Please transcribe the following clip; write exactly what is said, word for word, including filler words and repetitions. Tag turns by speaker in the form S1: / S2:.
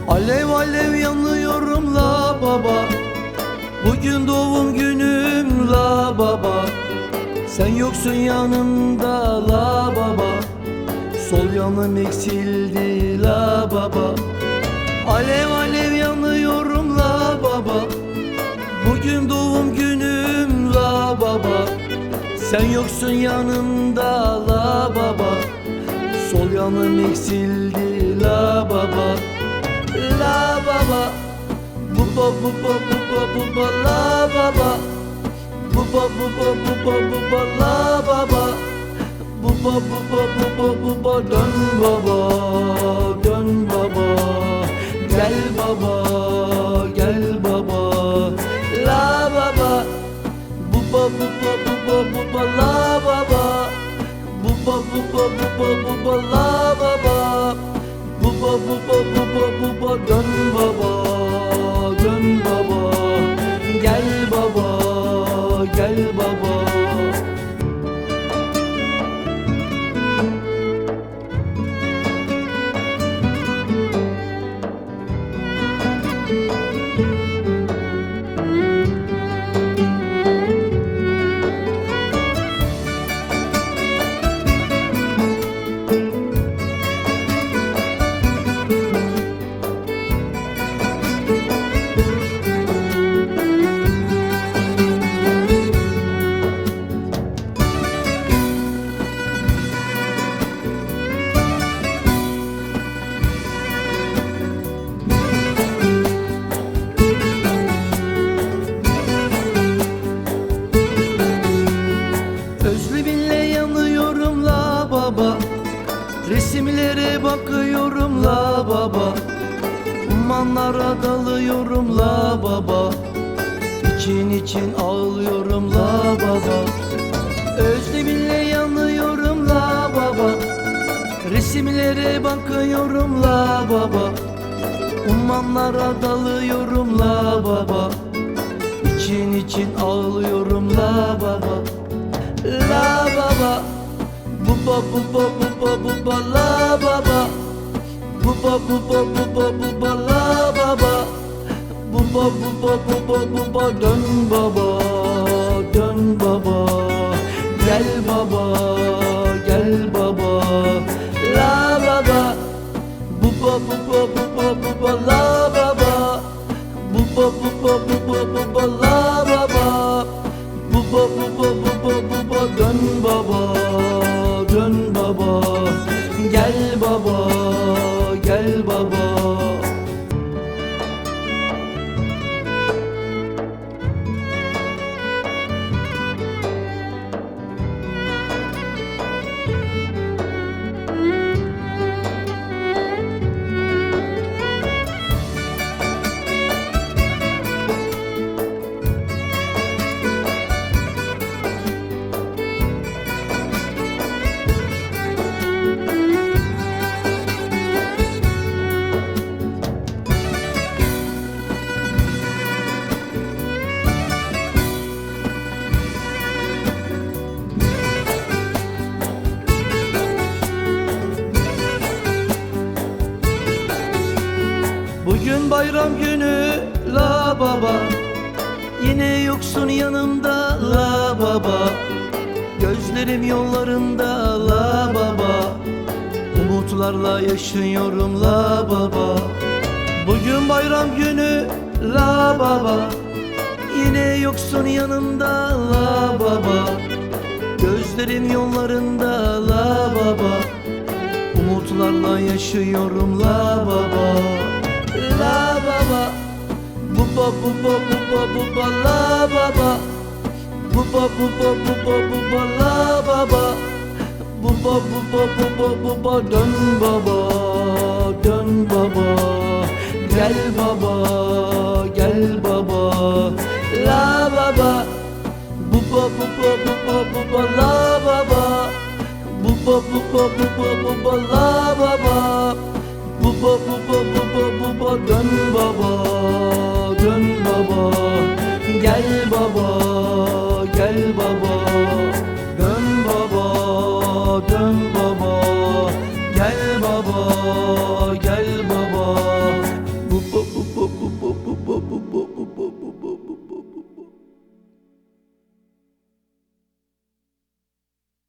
S1: Alev alev yanıyorum la baba, bugün doğum günüm la baba. Sen yoksun yanımda la baba, sol yanım eksildi la baba. Alev alev yanıyorum la baba, bugün doğum günüm la baba. Sen yoksun yanımda la baba, sol yanım eksildi la baba. La baba, buba buba buba buba la baba, buba buba buba buba la baba, buba buba buba buba dön baba, dön baba, gel baba, gel baba. La baba, buba buba buba buba la baba, buba buba buba buba la baba, buba buba buba buba dön baba, dön baba, gel baba, gel baba. Resimlere bakıyorum la baba, ummanlara dalıyorum la baba. İçin için ağlıyorum la baba, özleminle yanıyorum la baba. Resimlere bakıyorum la baba, ummanlara dalıyorum la baba. İçin için ağlıyorum la baba. La baba, buba buba buba buba la baba, buba buba buba buba la baba, buba buba buba buba dön baba, dön baba, gel baba, gel baba. La baba, buba buba buba buba la baba, buba buba buba buba la baba, buba buba buba buba dön baba, dön baba, gel baba, gel baba. Bugün bayram günü la baba, yine yoksun yanımda la baba. Gözlerim yollarında la baba, umutlarla yaşıyorum la baba. Bugün bayram günü la baba, yine yoksun yanımda la baba. Gözlerim yollarında la baba, umutlarla yaşıyorum la baba. La baba, buba buba buba buba la baba, buba buba buba buba la baba, buba buba buba buba dön baba, dön baba, gel baba, gel baba. La baba, buba buba buba buba la baba, buba buba buba buba la baba, buba buba buba buba dön baba, dön baba, gel baba, gel baba, dön baba.